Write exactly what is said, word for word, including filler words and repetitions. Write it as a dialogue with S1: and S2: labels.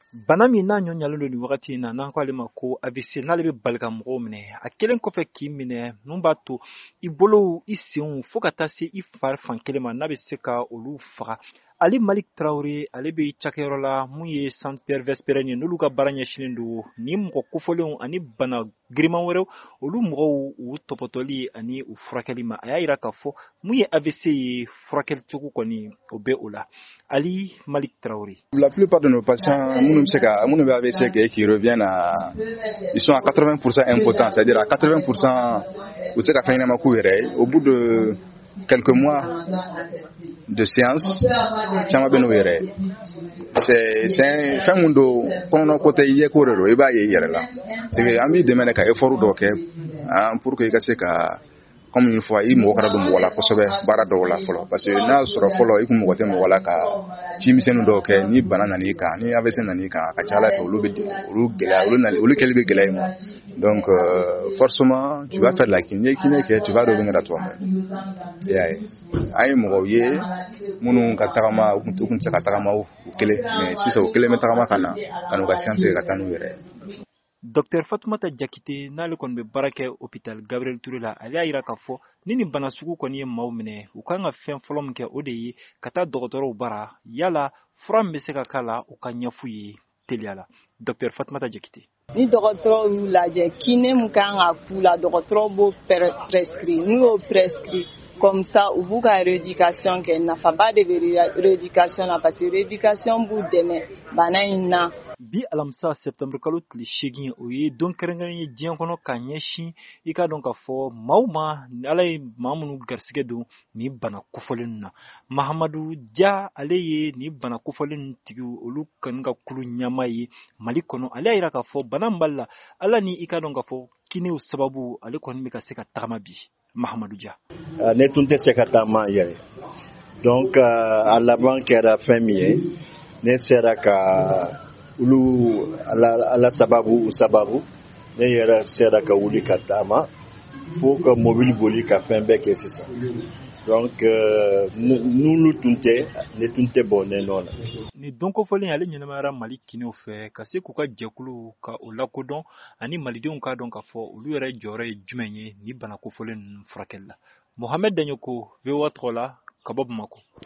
S1: bana min n'a ɲɔ ɲalen don nin wagati in na n'an ko ale ma ko A V C n'ale bɛ bali ka mɔgɔw minɛ a kelen kɔfɛ k'i minɛ mun b'a to i bolo i senw fo ka taa se i fari fan kelen ma n'a bɛ se ka olu faga. Ali Malik Traoré ale bɛ cakɛyɔrɔ la mun ye Centre Pierre Vesprén ye n'olu ka baara ɲɛsinnen don ni mɔgɔ kofɔlenw ani bana giriman wɛrɛw olu mɔgɔw u tɔpɔtɔli ani u furakɛli ma a y'a jira k'a fɔ mun ye A V C ye furakɛli cogo kɔni o bɛ o la. Ali Malik Traoré.
S2: La plupart de nos patients minnu bɛ se ka minnu bɛ A V C kɛ qui reviennent à ils sont à quatre-vingts pour cent impotents, c'est-à-dire à quatre-vingts pour cent u tɛ se ka fɛn ɲɛnama k'u yɛrɛ ye au bout de quelques mois de séance caman bɛ n'u yɛrɛ ye. C'est c'est fɛn mun don kɔnɔna ko tɛ i ye ko de don i b'a ye i yɛrɛ la c'est que an b'i dɛmɛ ka effort dɔ kɛ pour que i ka se ka comme une fois i mɔgɔ kana don mɔgɔ la kosɛbɛ baara dɔw la fɔlɔ parce que n'a sɔrɔ fɔlɔ i kun mɔgɔ tɛ mɔgɔ la ka cimisɛnnin dɔw kɛ ni bana nan'i kan ni A V C nan'i kan a ka ca Ala fɛ olu bɛ olu gɛlɛya olu nali olu kɛli bɛ gɛlɛya i ma donc euh, forcément tu vas faire la kiné kiné kɛ tu vas revenir à toi-même i y'a ye an ye mɔgɔw ye minnu ka tagama u kun tɛ se ka tagama u kelen mais sisan u kelen bɛ tagama ka na ka n'u ka science kɛ ka taa n'u yɛrɛ.
S1: Docteur Fatoumata Diakité n'ale kɔni bɛ baara kɛ hôpital Gabriel Touré la ale y'a jira k'a fɔ ni nin bana sugu kɔni ye maaw minɛ u kan ka fɛn fɔlɔ min kɛ o de ye ka taa dɔgɔtɔrɔw bara yala fura min bɛ se ka k'a la u ka ɲɛf'u ye teliya la. Docteur Fatoumata Diakité.
S3: Ni dɔgɔtɔrɔw y'u lajɛ kiné mun kan ka k'u la dɔgɔtɔrɔw b'o prescrit n'u y'o prescrit comme ça u b'u ka rééducation kɛ nafaba de bɛ rééducation na parce que rééducation b'u dɛmɛ bana in na.
S1: Bi alamisa septembre kalo tile seegin o ye don kɛrɛnkɛrɛn ye diɲɛ kɔnɔ ka ɲɛsin i ka dɔn k'a fɔ maaw ma ala ye maa minnu garisɛgɛ don ni bana kofɔlen na. Mahamadu Dia ale ye ni bana kofɔlen tigi olu kanu ka kulu ɲama ye Mali kɔnɔ ale y'a jira k'a fɔ bana min la ala ni i ka dɔn k'a fɔ kinew sababu ale kɔni bɛ ka se ka tagama bi. Mahamadu Dia.
S4: Ne tun tɛ se ka tagama yɛrɛ donc a laban kɛra fɛn min ye ne sera ka ulu ala, ala sababu u sababu ne yɛrɛ sera ka wuli ka taama fo ka mobile boli ka fɛn bɛɛ kɛ sisan donc n'ulu tun tɛ ne tun tɛ bɔ ne nɔ na.
S1: Ni don kofɔlen ale ɲɛnamayara Mali kinew fɛ ka se k'u ka jɛkulu ka o lakodɔn ani malidenw k'a dɔn k'a fɔ olu yɛrɛ jɔyɔrɔ ye jumɛn ye ni bana kofɔlen ninnu furakɛli la. Mohamed Daɲoko V O A tɔgɔ la ka bɔ Bamako.